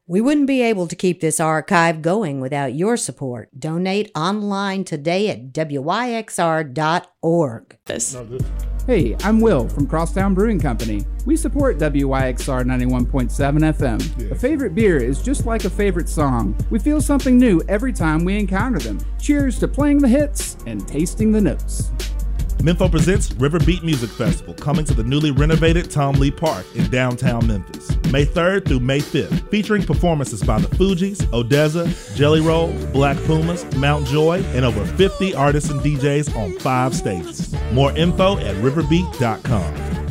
We wouldn't be able to keep this archive going without your support. Donate online today at wyxr.org. Hey, I'm Will from Crosstown Brewing Company. We support WYXR 91.7 FM. A favorite beer is just like a favorite song. We feel something new every time we encounter them. Cheers to playing the hits and tasting the notes. Mempho presents River Beat Music Festival, coming to the newly renovated Tom Lee Park in downtown Memphis, May 3rd through May 5th, featuring performances by the Fugees, ODESZA, Jelly Roll, Black Pumas, Mount Joy, and over 50 artists and DJs on 5 stages. More info at riverbeat.com.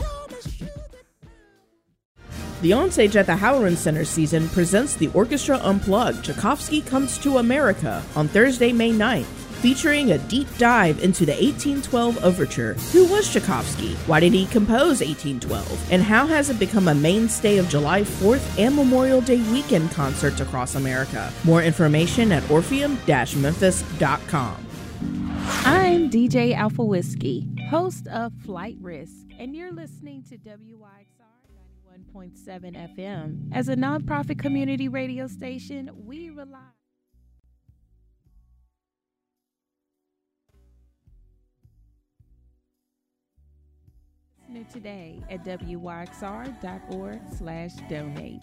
The Onstage at the Halloran Center season presents the Orchestra Unplugged, Tchaikovsky Comes to America on Thursday, May 9th. Featuring a deep dive into the 1812 Overture. Who was Tchaikovsky? Why did he compose 1812? And how has it become a mainstay of July 4th and Memorial Day weekend concerts across America? More information at orpheum-memphis.com. I'm DJ Alpha Whiskey, host of Flight Risk, and you're listening to WYXR 91.7 FM. As a nonprofit community radio station, we rely today at wyxr.org/donate.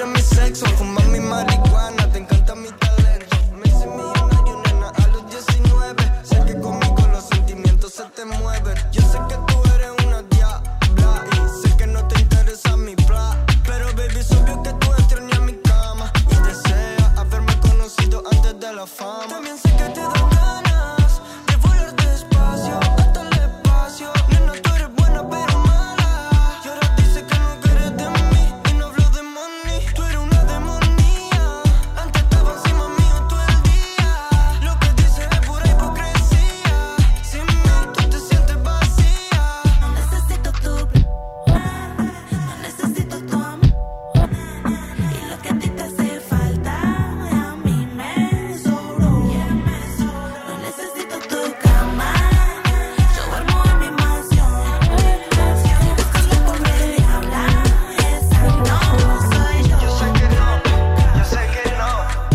quieres mi sexo, fuma mi marihuana, te encanta mi talento. Me hice millonario, nena, a los 19. Sé que conmigo los sentimientos se te mueven. Yo sé que tú eres una diabla y sé que no te interesa mi bla. Pero baby, es obvio que tú extrañas mi cama y deseas haberme conocido antes de la fama. También sé que te dan ganas de volar despacio hasta el espacio. Nena, tú eres buena pero mala. Y ahora dice que no quieres de mí y no hablo de money. Tú eres una demonía. Antes estaba encima mío todo el día. Lo que dices es pura hipocresía. Sin mí tú te sientes vacía. No necesito tu no necesito tu amor. Y lo que a ti te hace falta a mí me sobró. No necesito tu cama. Yo duermo en mi mansión. Si buscas la pobre diabla, esa no soy yo. Yo sé que no, yo sé que no.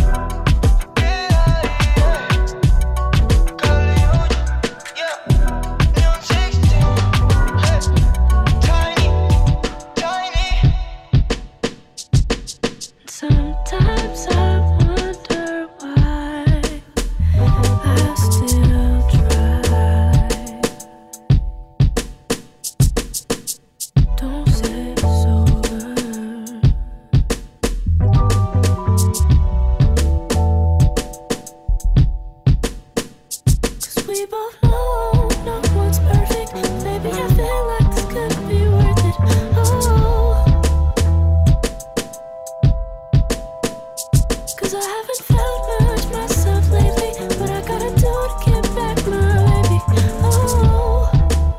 Neon 16, tiny. Sometimes I wonder why I still try. Don't say it's over. 'Cause we both know what's perfect. Baby, I feel like this could be worth it. Oh. 'Cause I haven't felt much myself lately, but I gotta do to get back my baby. Oh,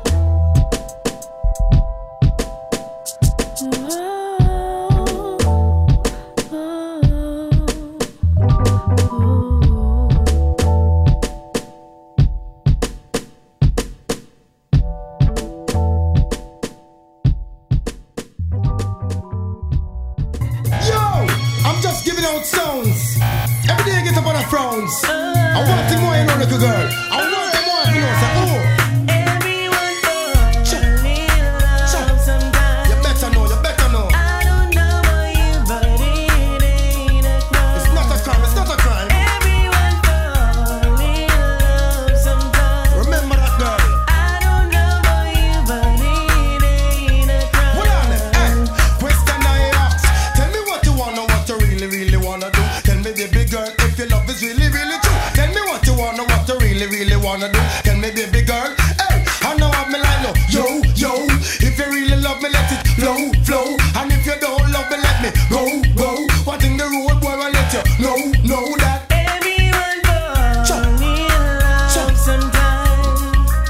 Yo, I'm just giving out sounds. Every day I get up on a frowns. I want to more, you know, little girl. I want to more, you know, say, oh. Everyone falls in love sometimes. You better know, you better know. I don't know about you, but it ain't a crime. It's not a crime, it's not a crime. Everyone falls in love sometimes. Remember that girl. I don't know about you, but it ain't a crime. Hold on, hey. Question I ask. Tell me what you wanna, what you really, really wanna do. Tell me, baby girl, if your love is really, really true. Tell me what you wanna, what you really, really wanna do. Tell me, baby girl, hey, I know what me like, no. Yo, yo, if you really love me, let it flow, flow. And if you don't love me, let me go, go. What in the road, boy, I let you know that. Everyone falls Chop. in love Chop. sometimes.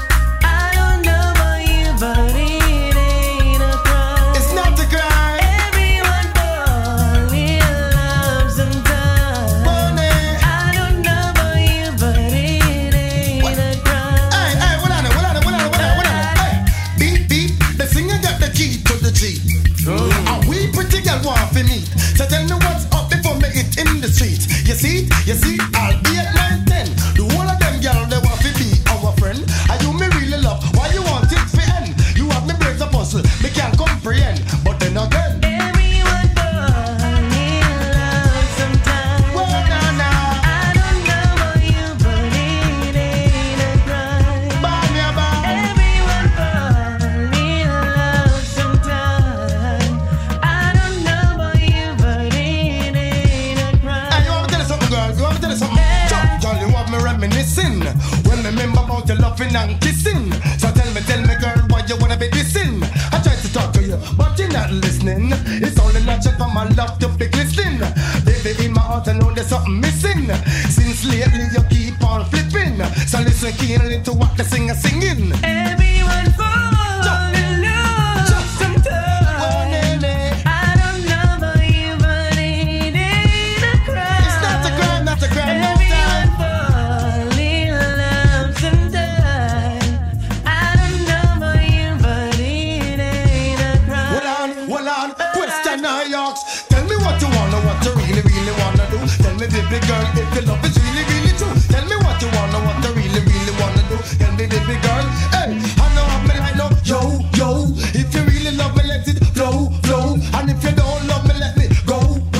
I don't know about you, but it ain't a crime. It's not a crime. Everyone falls in love sometimes. Money. I don't know about you, but it ain't a crime. Hey, hey, what on it, what on it, what on it, what on it, what on it? Hey, beep, beep, the singer got the key to the G. And we pretty girl want for me. So tell me what's up before me it in the street. You see, I'll be at 9, 10. The whole of them girl, they want to be our friend. And you me really love, why you want it for end? You have me brains a puzzle, me can't comprehend. But then again, Everyone falls in love sometimes. well, nah, I don't know about you, but it ain't a crime. buy me a bar. Everyone falls in love sometimes. I don't know about you, but it ain't a crime. Hey, you want me to tell you something, girl? You want me to tell you something? Chop, girl, you want me reminiscing when me remember about your loving and kissing. So tell me, girl, why you wanna be dissing? I tried to talk to you, but you're not listening. It's only natural for my love to be glistening. Baby, in my heart, I know there's something missing. Since lately, you keep on flipping. So listen keenly to what the singer singing. Everyone falls in love sometimes. Oh, Nelly. I don't know about you, but it ain't a crime. It's not a crime, not a crime, no Everyone time. falls in love sometimes. I don't know about you, but it ain't a crime. Hold on, question I ask. Tell me what you wanna, what you really, really wanna do. Tell me, baby girl, if your love is really, really true. Tell me what you wanna, what you really, really wanna do. Tell me, baby girl, hey, I know I'm like, no, yo. If you really love me, let it flow, flow. And if you don't love me, let me go,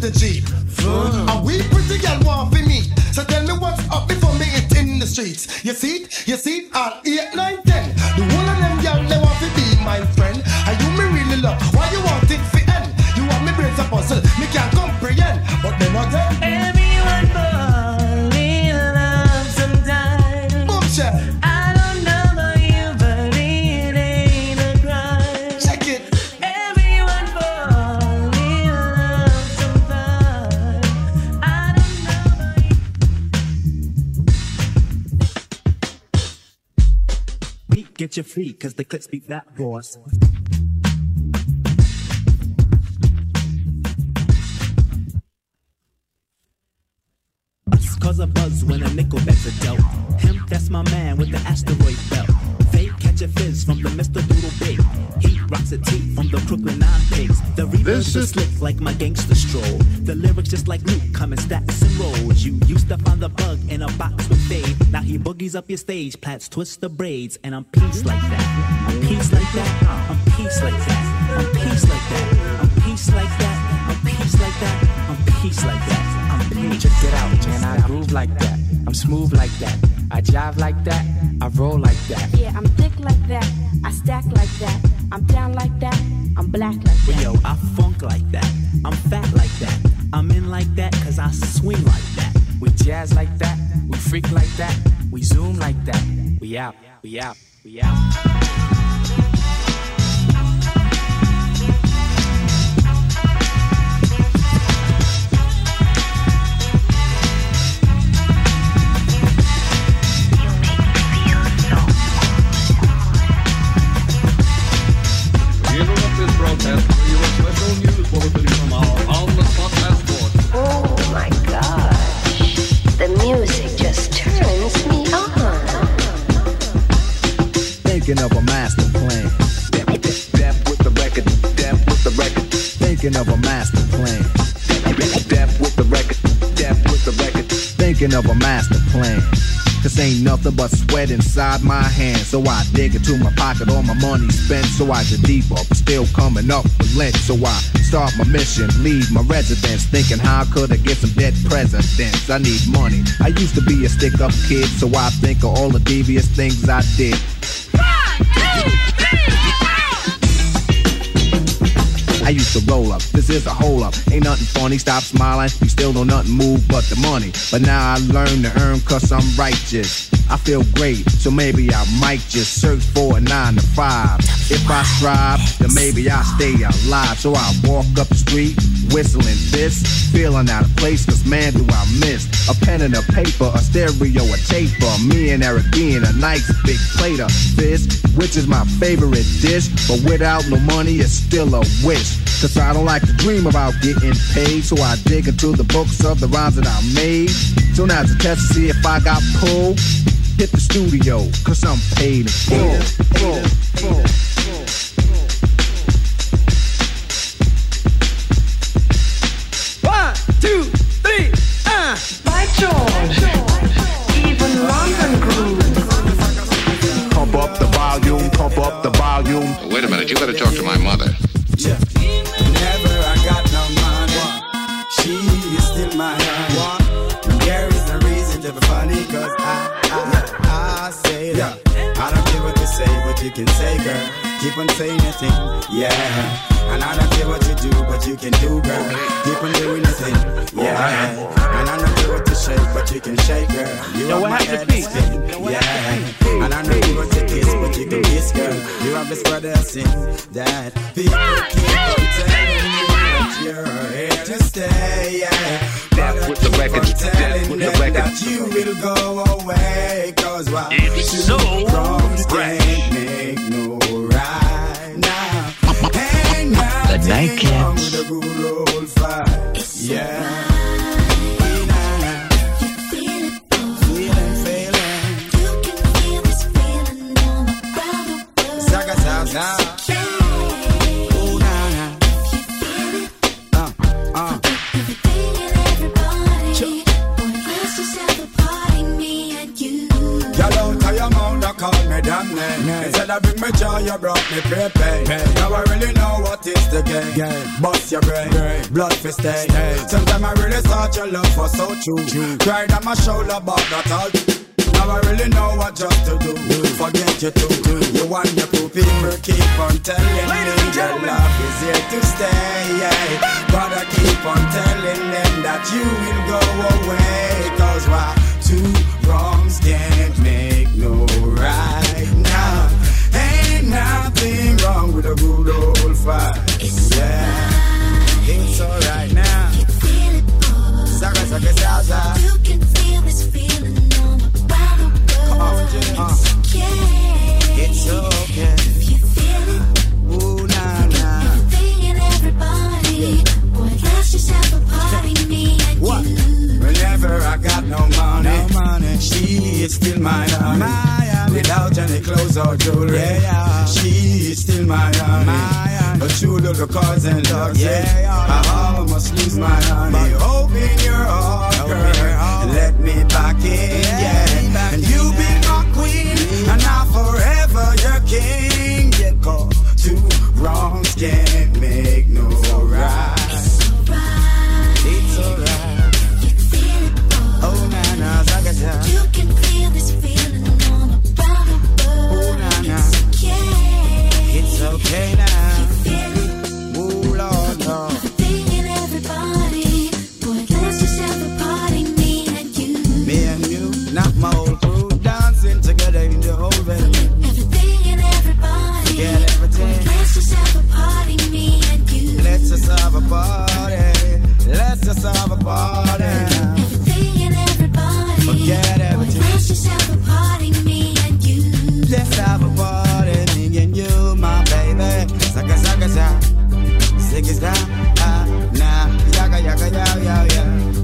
the Jeep. And we pretty girl want for me. So tell me what's up before me it in the streets. You see, all 8, 9, 10. The one of them girl they want to be my friend. And you me really love. Why you want it for end? You want me brains a puzzle. Me can't comprehend. But then again, everyone fall in love sometime. Boomshell. I don't know about you, but it ain't a crime. Check it. Everyone fall in love sometime. I don't know about you. Get your feet, cause the clips beat that horse. Us cause a buzz when a nickel bets a dope. Him, that's my man with the asteroid belt. Fake catch a fizz from the Mr. Doodle Big. He rocks a tee from the Brooklyn 9 pigs. The reverse is slick like my gangster stroll. The lyrics just like Luke come in stacks and rolls. You used to find the bug in a box with Dave. Now he boogies up your stage, plats twist the braids. And I'm peace like that. I'm peace like that. I'm peace like that. I'm peace like that. I'm peace like that. I'm peace like that. I'm peace like that. I'm peace. Check it out, man. I groove like that. I'm smooth like that. I jive like that. I roll like that. Yeah, I'm thick like that. I stack like that. I'm down like that. I'm black like that. Yo, I funk like that. I'm fat like that. I'm in like that cause I swing like that. We jazz like that. We freak like that. We zoom like that. We out. We out. We out. Oh my gosh, the music just turns me on. Thinking of a master plan. Depth with the record, depth with the record. Thinking of a master plan. Depth with the record, depth with the record. Thinking of a master plan. This ain't nothing but sweat inside my hands. So I dig into my pocket, all my money spent. So I get deeper, but still coming up with lint. So I start my mission, leave my residence. Thinking how could I get some dead presidents? I need money. I used to be a stick-up kid, so I think of all the devious things I did. 1, 2, 3, I used to roll up, this is a hole up. Ain't nothing funny, stop smiling. We still don't nothing move but the money. But now I learn to earn cause I'm righteous. I feel great, so maybe I might just search for a 9 to 5. If I strive, then maybe I'll stay alive. So I walk up the street, whistling this, feeling out of place, cause man do I miss a pen and a paper, a stereo, a taper. Me and Eric being a nice big plate of fish, which is my favorite dish. But without no money, it's still a wish. Cause I don't like to dream about getting paid. So I dig into the books of the rhymes that I made. So now's a test to see if I got pulled. Hit the studio, cause I'm paid in full. 1, 2, 3, By George, even London grooves. Pump up the volume, pump up the volume. Wait a minute, you better talk to my mother. Yeah. Whenever I got no money, she is still my honey. There is no reason to be funny, cause I say that. I don't care what you say, but you can say, girl. Keep on saying your thing, yeah. And I don't care what you do, but you can do, girl. Keep on doing your thing, yeah. And I don't care what you shake, but you can shake, girl. You have my head spin, yeah. And I don't care what you kiss, but you can kiss, girl. You have this brother sin that people keep on telling you that you're here to stay, yeah. Death with the record, death with the record. That you will go away, cause why? It's so right. Can't make no right now. The nightcaps. The good old fight, yeah. Call me damn name. Instead of bring me joy, you brought me prepaid. Now I really know what what is the game? Bust your brain, blood for stay. Sometimes I really thought your love was so true. Cried on my shoulder, but not all. Now I really know what just to do. Forget you too. You want your cool people keep on telling me your love is here to stay. But I keep on telling them that you will go away. Cause why? Two wrongs can't make no right. Now ain't nothing wrong with a good old fight. It's alright now. Saga, saga, saga. You can feel this feeling all around the world. It's okay. It's okay. If you feel it, ooh, nah, nah. everything and everybody. Boy, let's just have a party, me and what? you. Whenever I got no money, she is still my honey. Without any clothes or jewelry, she is still my honey. But you look the cars and dogs, I almost lose my honey. Open your heart, girl, and let me back in, And you be my queen, and now forever your king. Yeah, cause two wrongs can't make no right. It's alright. Oh, nah, nah, zaga, zaga. You can feel this feeling all around the world. Oh, nah, nah. It's okay. It's okay now. You feel it. Oh, Lord, Lord. Everything and everybody. Boy, let's just have a party, me and you. Me and you, not my whole crew, dancing together in the whole venue. Everything and everybody. Forget everything. Boy, let's just have a party, me and you. Let's just have a party. Let's just have a party. Everything and everybody. Forget everything. Boy, let's just have a party, me and you. Let's have a party, me and you, my baby. Saka, saka, saka. Sing it down, nah. Yaga, yaga, yaga, yaga, yaga.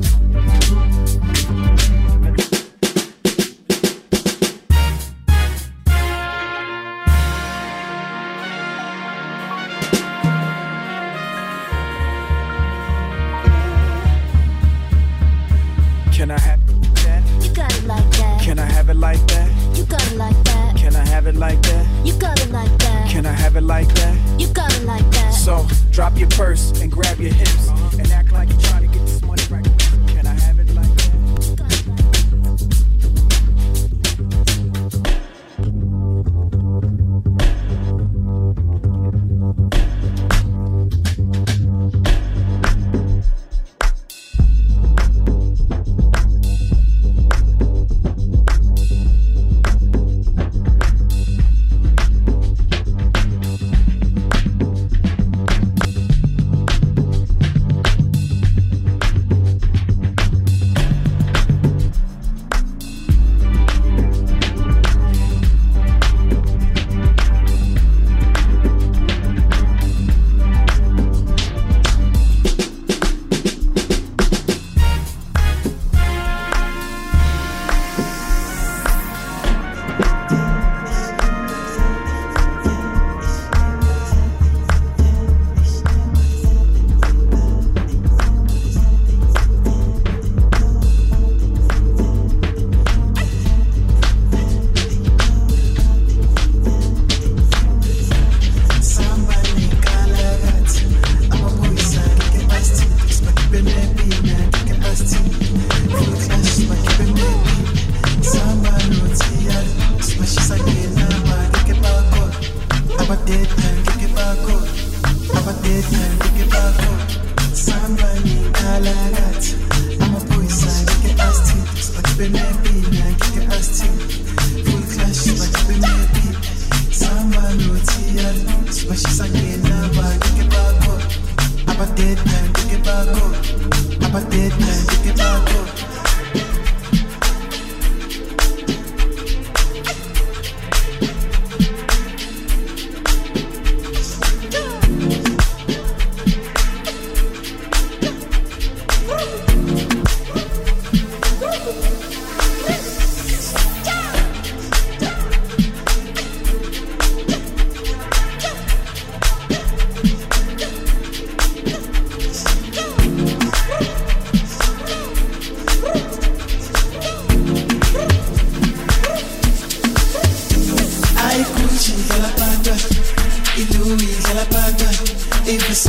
Can I have that? You got it like that. Can I have it like that? You got it like that. Can I have it like that? You got it like that. Can I have it like that? You got it like that. So drop your purse and grab your hips and act like you're trying to get this money right quick. Can I have it like that?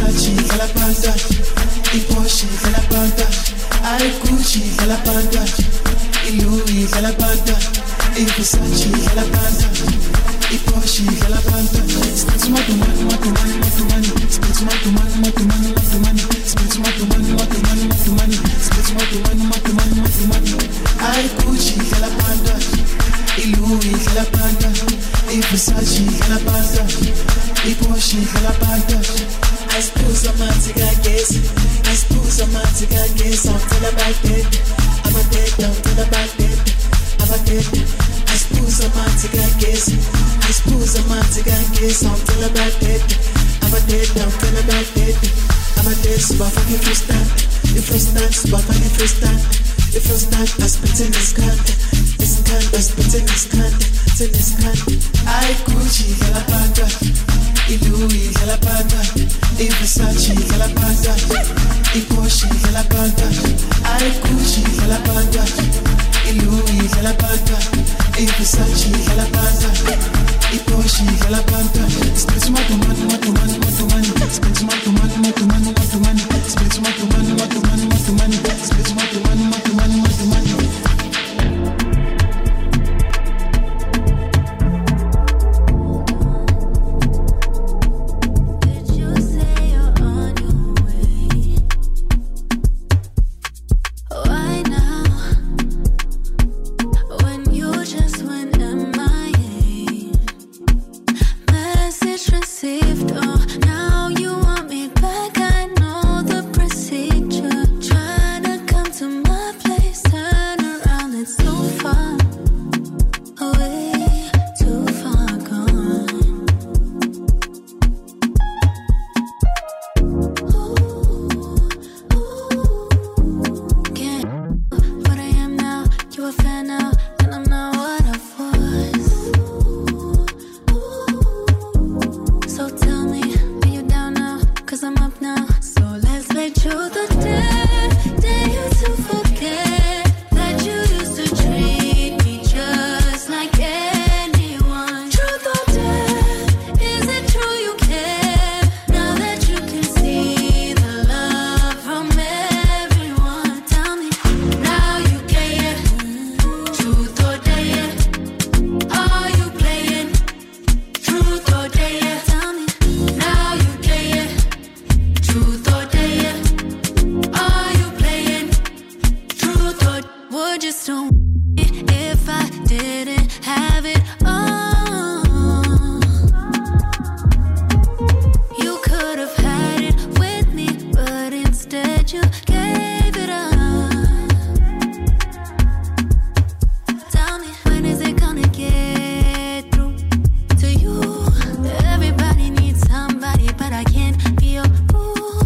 Versace dalla banda, i Porsche dalla banda, i Gucci dalla banda, i Louis dalla banda, i Versace dalla banda, i Porsche dalla banda. Spend too much money, spend too much money, spend too much money, spend too much money. I Gucci dalla banda, i Louis dalla banda, i Versace dalla banda, i Porsche dalla banda. I suppose I'm out to get guess. I suppose I'm out to get guess. I'm till about dead. I'm a dead, I'm till about dead. I'm a dead. I suppose I'm out to get guess. I suppose I'm out to get guess. I'm till about dead. I'm a dead, I'm till about dead. I'm a dead, so I fucking first time. The first time, so I fucking first time. The first time I spit in this cunt. This cunt, I spit in this cunt. In this cunt. I Gucci, la banda. I Louis, la banda. I Versace, la banda. I Porsche, la banda. I Gucci, la banda. I Louis, la banda. I Versace, la banda. I Porsche, la banda. Spend too much money, spend too much money, spend too much money, spend too much money.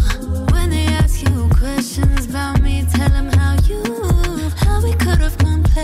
Tell them how we could have come.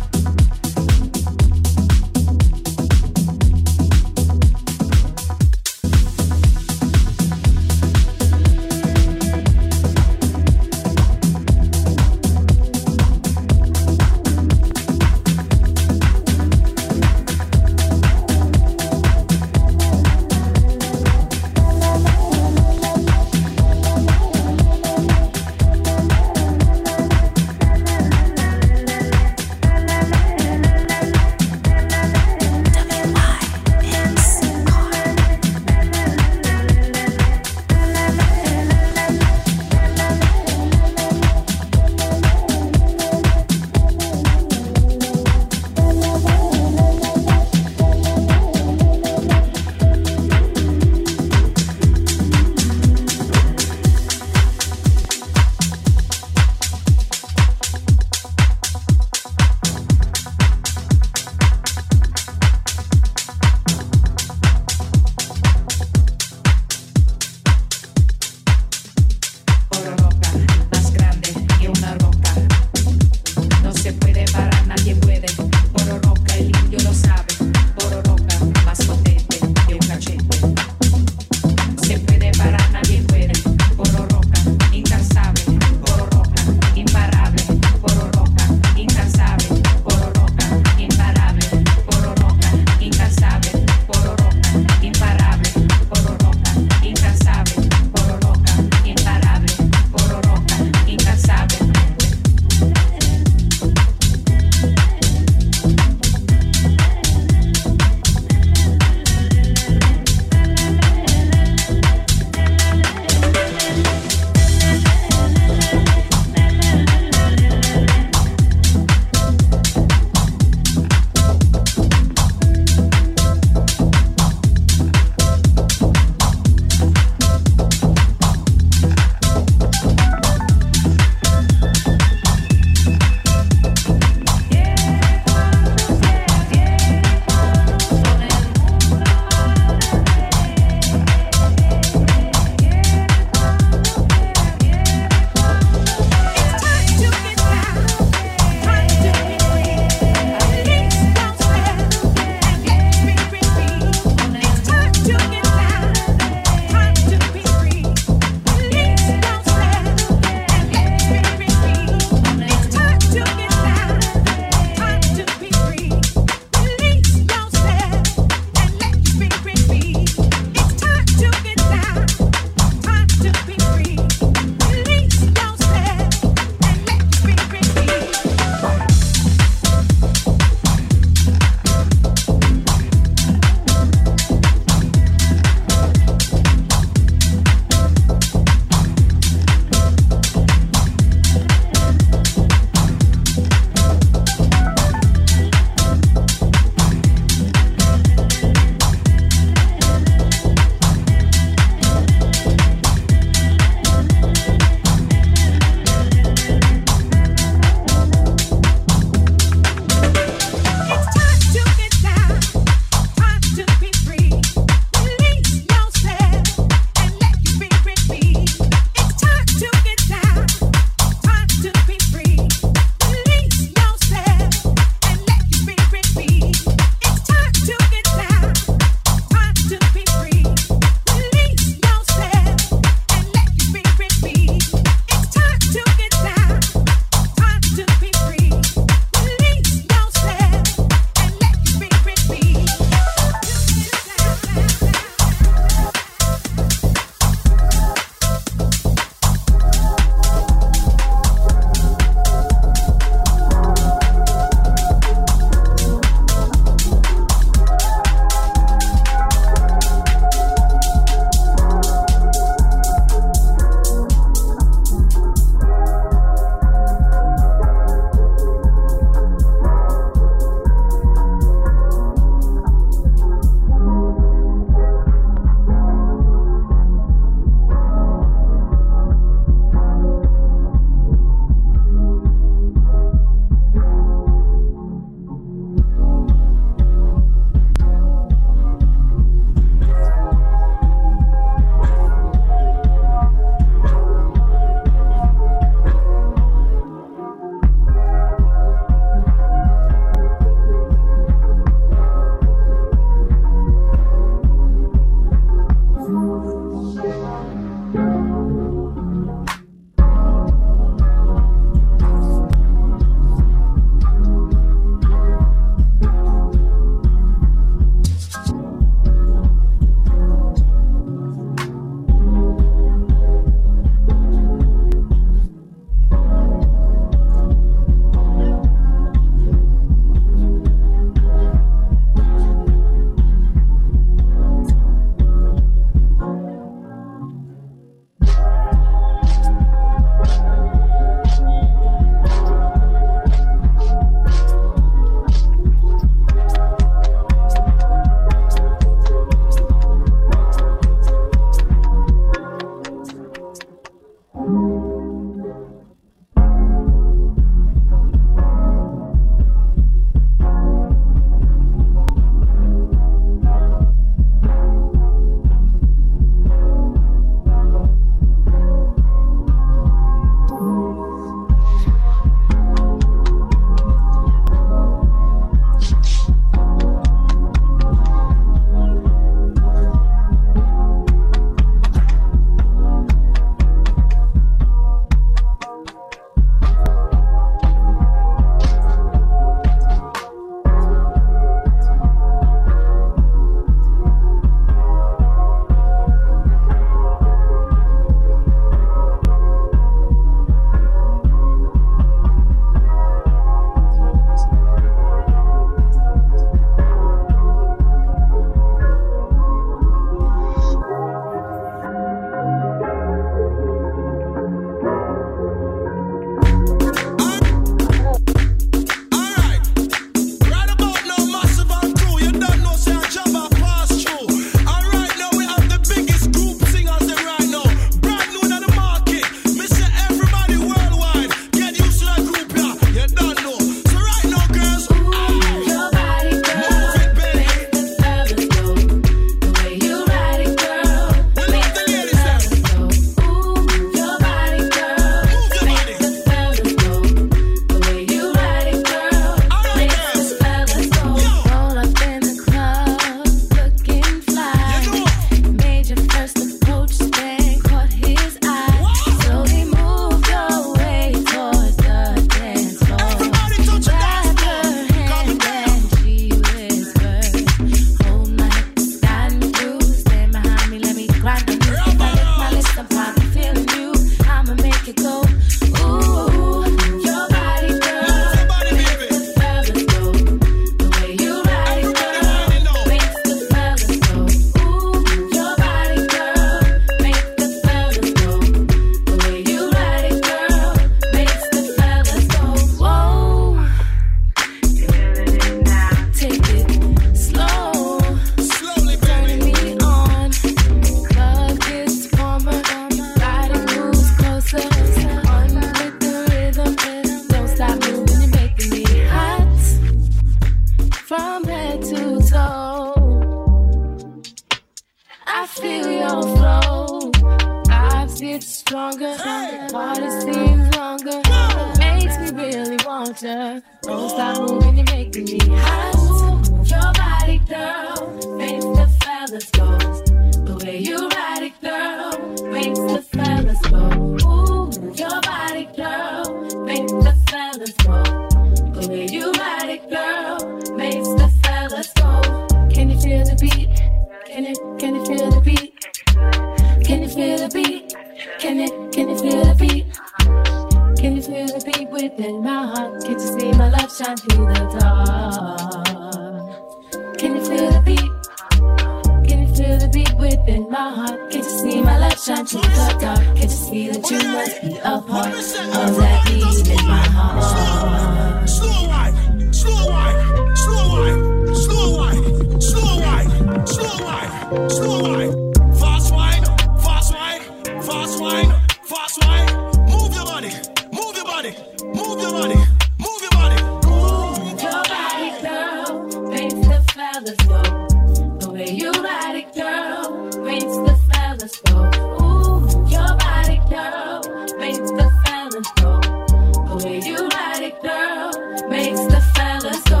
want ya. Don't stop moving, you're making me hot. Move your body, girl, makes the fellas go. The way you ride it, girl, makes the fellas go. Ooh, move your body, girl, makes the fellas go. The way you ride it, girl, makes the fellas go. Can you feel the beat? Can you feel the beat? Can you feel the beat? Can you feel the beat? Can you feel the beat within my heart? Can't you see my love shine through the dark? Can you feel the beat? Can you feel the beat within my heart? Can't you see my love shine through the dark? Can't you see that you must be a part of that beat in my heart? Slow wine, slow wine, slow wine, slow wine, slow wine, slow wine, slow wine. Fast wine, fast wine, fast wine, fast wine. Move your body, move your body, move your body, move your body. Move your body, girl, makes the fellas go. The way you ride it, girl, makes the fellas go. Ooh, your body, girl, makes the fellas go. The way you ride it, girl, makes the fellas go.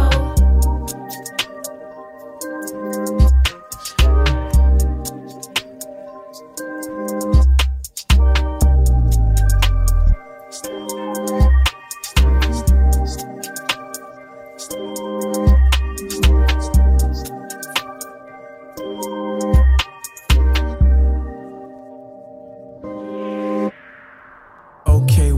Okay.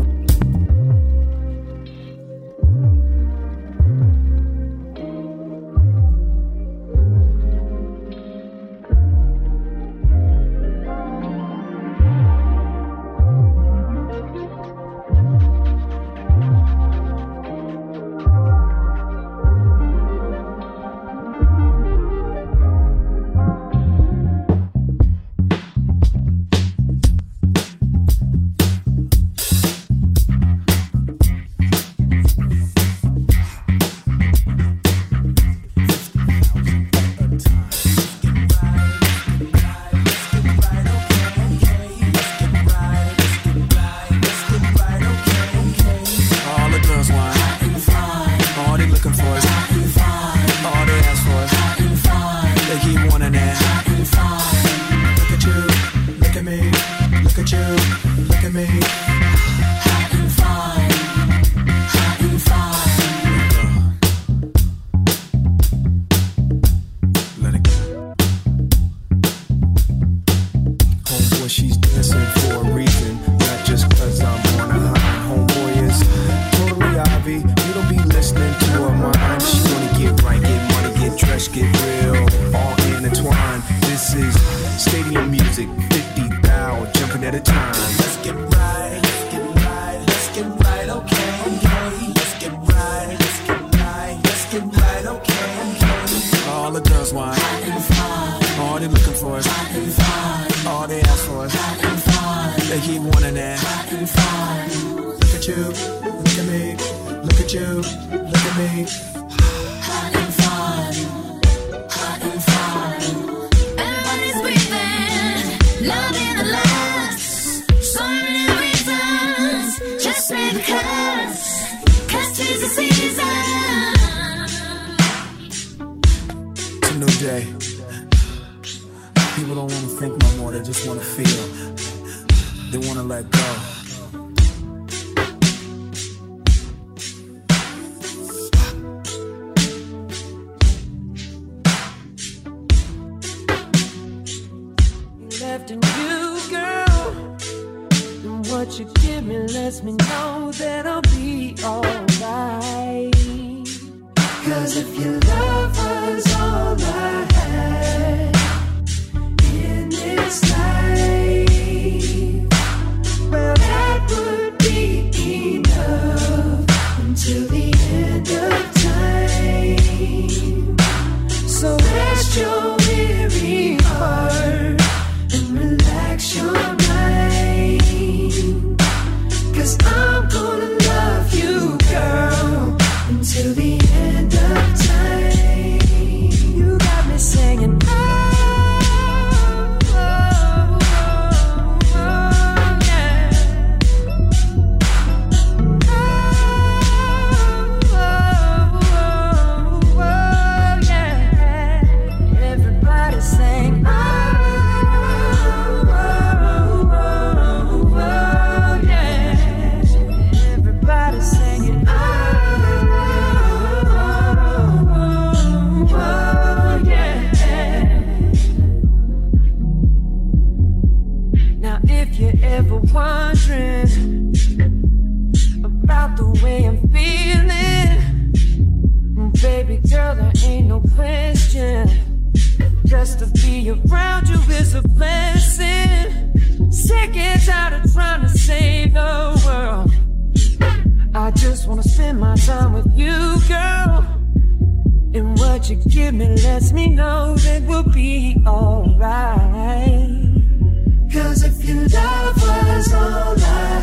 just wanna spend my time with you, girl. And what you give me lets me know that we'll be alright. Cause if your love was all I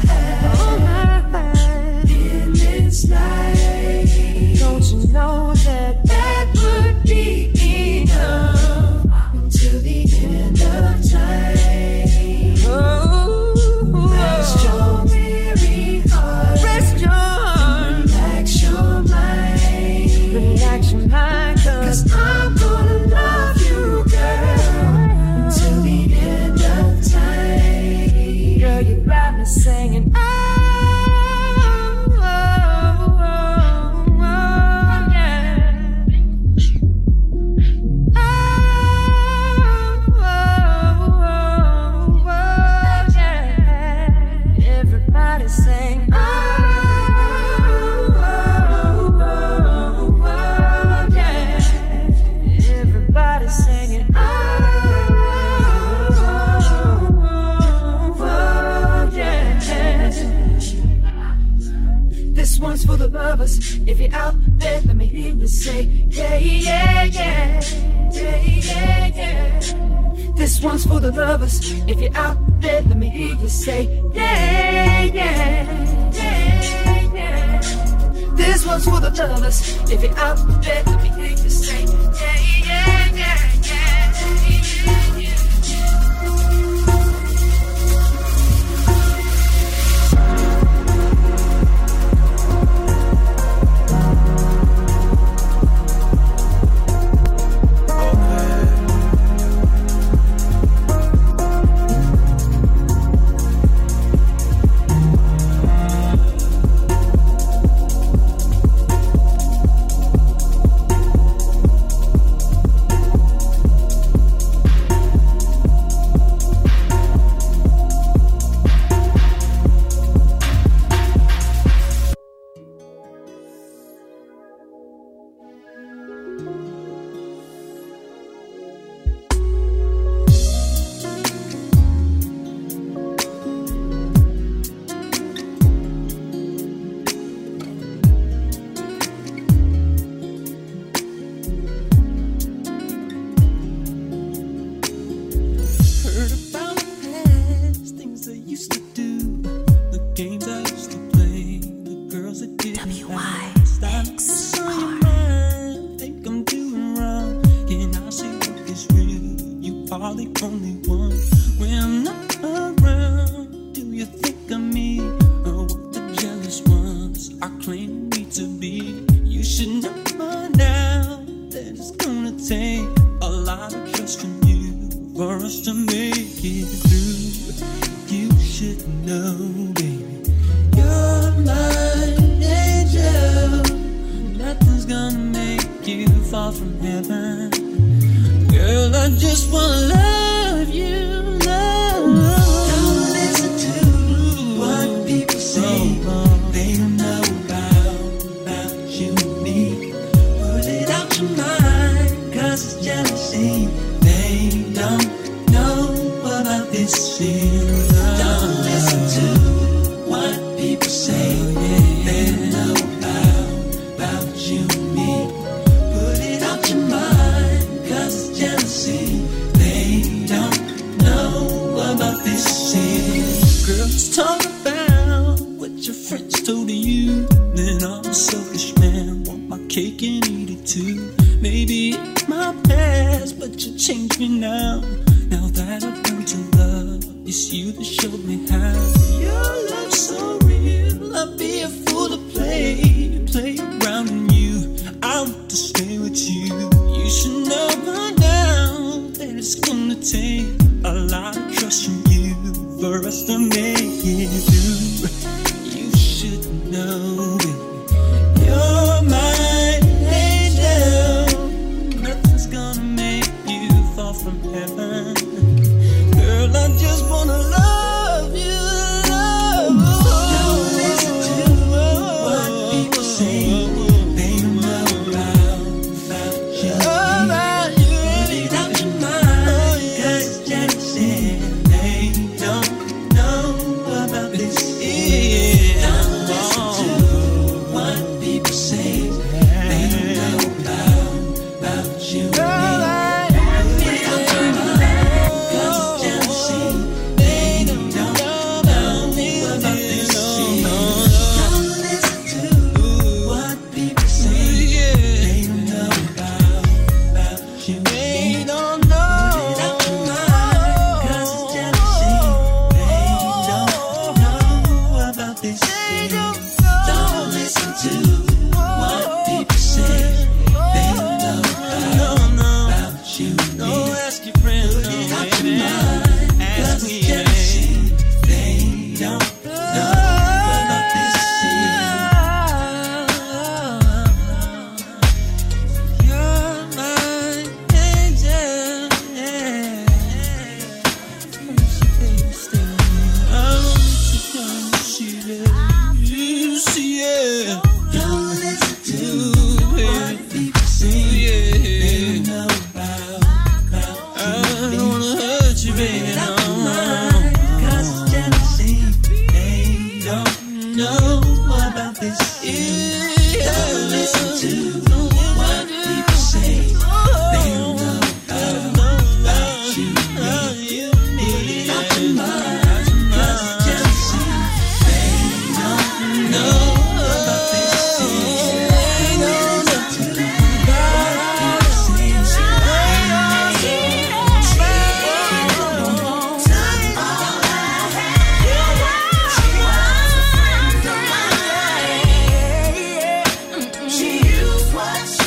had in this life, don't you know that that would be enough until the end of time? Oh, rest your weary heart, rest your, relax your mind, relax your mind, cause I'm gonna love you, girl, until the end of time. Girl, you got me singing, oh, oh, oh, oh, yeah. Oh, oh, oh, oh, yeah. Everybody sing, oh, oh, oh, oh, yeah. Everybody singing, oh, oh, yeah. This one's for the lovers. If you're out there, let me hear you say, yeah, yeah, yeah, yeah, yeah, yeah. This one's for the lovers. If you're out there, let me hear you say, yeah, yeah, yeah, yeah. This one's for the lovers. If you're out there, let me hear you say, yeah, yeah, yeah, yeah, yeah, yeah. Heard about the past, things I used to do, the games I used to play, the girls that didn't last. I know on your mind, think I'm doing wrong, and I say what is real, you are the only one. When I'm not around, do you think of me, or what the jealous ones are claiming me to be? You should know by now that it's gonna take a lot of trust from you for us to make it through. You should know, baby, you're my angel. Nothing's gonna make you fall from heaven. Girl, I just wanna love you, love. Don't listen to what people say. They don't know about you and me. Put it out your mind, cause it's jealousy. They don't know about this feeling. Don't listen to what people say. They don't know about you and me. Put it out your mind, cause it's jealousy. They don't know about this feeling. Girls, talk about what your friends told you. Then I'm a selfish man, want my cake and eat it too. Maybe it's my past, but you changed me now. Now that I've learned to love, it's you that showed me how. Your love's so real, I'd be a fool to play around in you. I want to stay with you. You should know by now that it's gonna take a lot of trust from you for us to make it through. You should know, baby, you're my angel. Nothing's gonna make you fall from heaven. Girl, I just wanna love you, love. Don't listen to what people say. They don't know about you. Put it out your mind, 'cause jealousy. They don't know about this shit. They don't listen to what people say. She used what she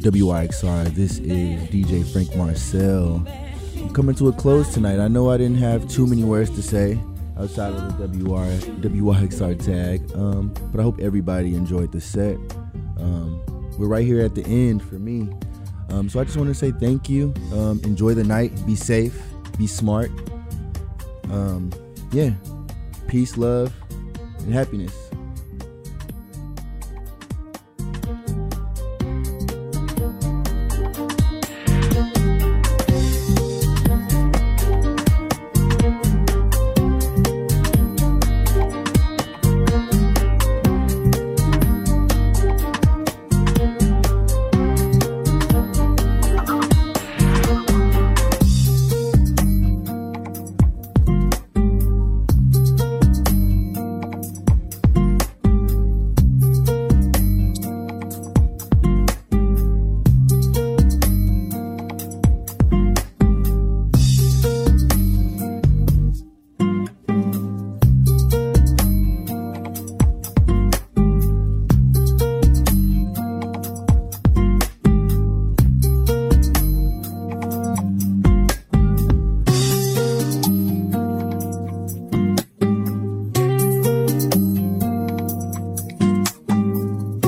WYXR. This is DJ Frank Marcel. I'm coming to a close tonight. I know I didn't have too many words to say outside of the WYXR tag, but I hope everybody enjoyed the set. We're right here at the end for me. So I just want to say thank you. Enjoy the night. Be safe. Be smart. Yeah. Peace, love, and happiness.